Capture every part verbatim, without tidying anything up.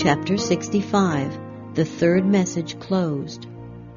Chapter sixty-five. The Third Message Closed.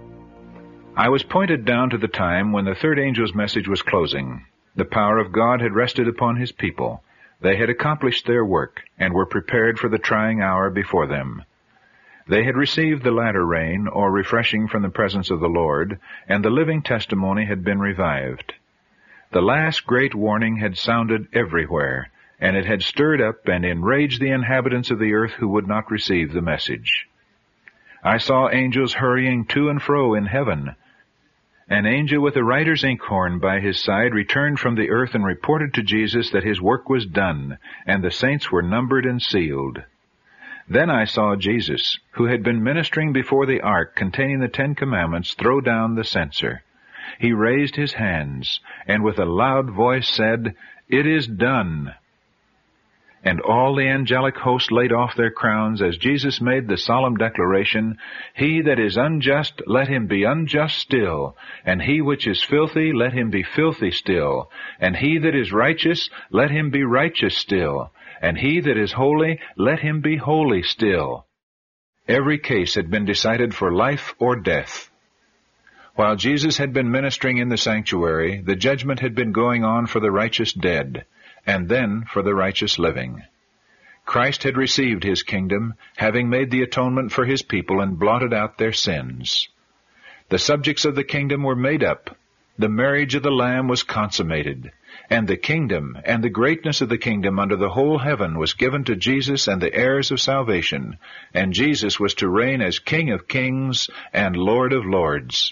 I was pointed down to the time when the third angel's message was closing. The power of God had rested upon his people. They had accomplished their work, and were prepared for the trying hour before them. They had received the latter rain, or refreshing from the presence of the Lord, and the living testimony had been revived. The last great warning had sounded everywhere, and it had stirred up and enraged the inhabitants of the earth who would not receive the message. I saw angels hurrying to and fro in heaven. An angel with a writer's inkhorn by his side returned from the earth and reported to Jesus that his work was done, and the saints were numbered and sealed. Then I saw Jesus, who had been ministering before the ark containing the Ten Commandments, throw down the censer. He raised his hands, and with a loud voice said, "It is done." And all the angelic host laid off their crowns as Jesus made the solemn declaration, "He that is unjust, let him be unjust still, and he which is filthy, let him be filthy still, and he that is righteous, let him be righteous still, and he that is holy, let him be holy still." Every case had been decided for life or death. While Jesus had been ministering in the sanctuary, the judgment had been going on for the righteous dead, and then for the righteous living. Christ had received his kingdom, having made the atonement for his people and blotted out their sins. The subjects of the kingdom were made up. The marriage of the Lamb was consummated, and the kingdom and the greatness of the kingdom under the whole heaven was given to Jesus and the heirs of salvation, and Jesus was to reign as King of kings and Lord of lords.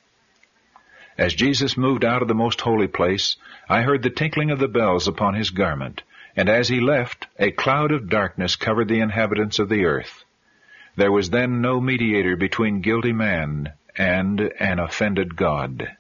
As Jesus moved out of the most holy place, I heard the tinkling of the bells upon his garment, and as he left, a cloud of darkness covered the inhabitants of the earth. There was then no mediator between guilty man and an offended God.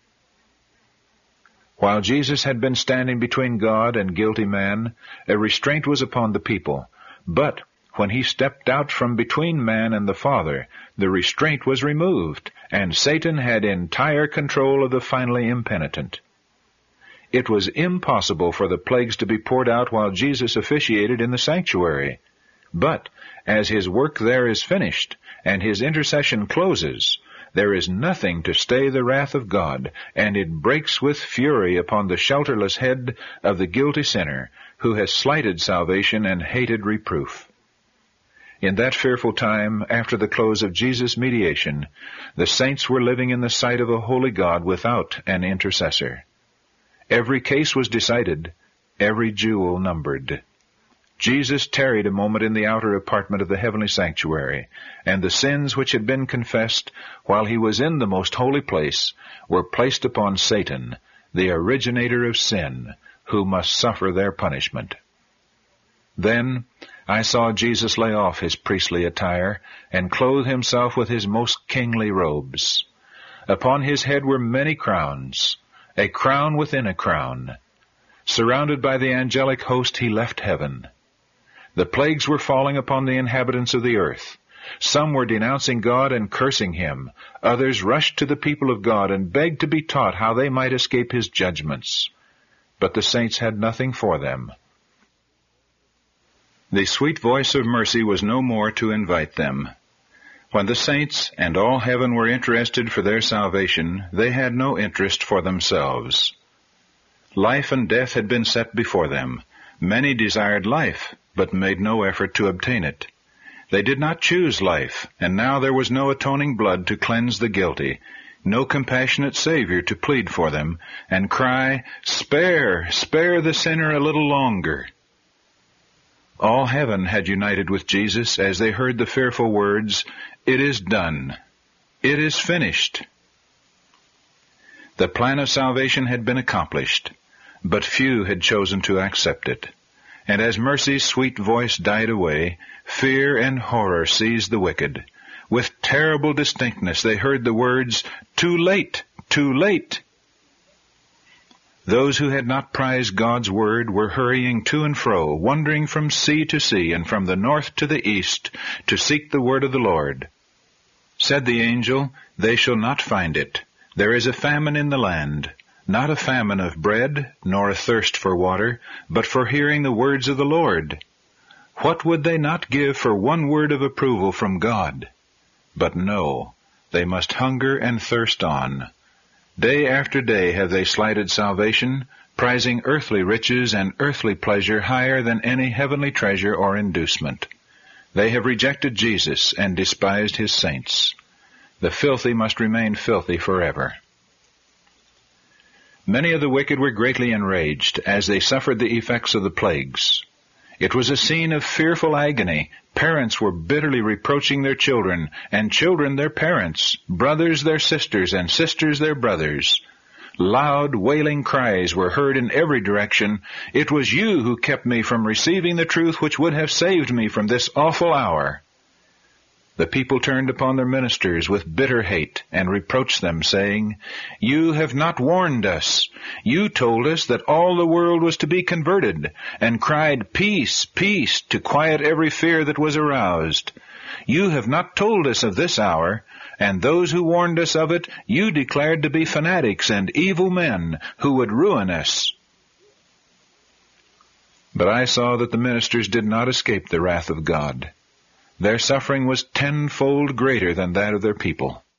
While Jesus had been standing between God and guilty man, a restraint was upon the people, but when he stepped out from between man and the Father, the restraint was removed, and Satan had entire control of the finally impenitent. It was impossible for the plagues to be poured out while Jesus officiated in the sanctuary. But as his work there is finished, and his intercession closes, there is nothing to stay the wrath of God, and it breaks with fury upon the shelterless head of the guilty sinner, who has slighted salvation and hated reproof. In that fearful time, after the close of Jesus' mediation, the saints were living in the sight of a holy God without an intercessor. Every case was decided, every jewel numbered. Jesus tarried a moment in the outer apartment of the heavenly sanctuary, and the sins which had been confessed while he was in the most holy place were placed upon Satan, the originator of sin, who must suffer their punishment. Then I saw Jesus lay off his priestly attire and clothe himself with his most kingly robes. Upon his head were many crowns, a crown within a crown. Surrounded by the angelic host, he left heaven. The plagues were falling upon the inhabitants of the earth. Some were denouncing God and cursing him. Others rushed to the people of God and begged to be taught how they might escape his judgments. But the saints had nothing for them. The sweet voice of mercy was no more to invite them. When the saints and all heaven were interested for their salvation, they had no interest for themselves. Life and death had been set before them. Many desired life, but made no effort to obtain it. They did not choose life, and now there was no atoning blood to cleanse the guilty, no compassionate Savior to plead for them, and cry, "Spare, spare the sinner a little longer." All heaven had united with Jesus as they heard the fearful words, "It is done. It is finished." The plan of salvation had been accomplished, but few had chosen to accept it. And as mercy's sweet voice died away, fear and horror seized the wicked. With terrible distinctness they heard the words, "Too late! Too late!" Those who had not prized God's word were hurrying to and fro, wandering from sea to sea and from the north to the east, to seek the word of the Lord. Said the angel, "They shall not find it. There is a famine in the land, not a famine of bread, nor a thirst for water, but for hearing the words of the Lord. What would they not give for one word of approval from God? But no, they must hunger and thirst on. Day after day have they slighted salvation, prizing earthly riches and earthly pleasure higher than any heavenly treasure or inducement. They have rejected Jesus and despised his saints. The filthy must remain filthy forever. Many of the wicked were greatly enraged as they suffered the effects of the plagues. It was a scene of fearful agony. Parents were bitterly reproaching their children, and children their parents, brothers their sisters, and sisters their brothers. Loud, wailing cries were heard in every direction. It was you who kept me from receiving the truth which would have saved me from this awful hour. The people turned upon their ministers with bitter hate and reproached them, saying, You have not warned us. You told us that all the world was to be converted, and cried, Peace, peace, to quiet every fear that was aroused. You have not told us of this hour, and those who warned us of it you declared to be fanatics and evil men who would ruin us. But I saw that the ministers did not escape the wrath of God. Their suffering was tenfold greater than that of their people.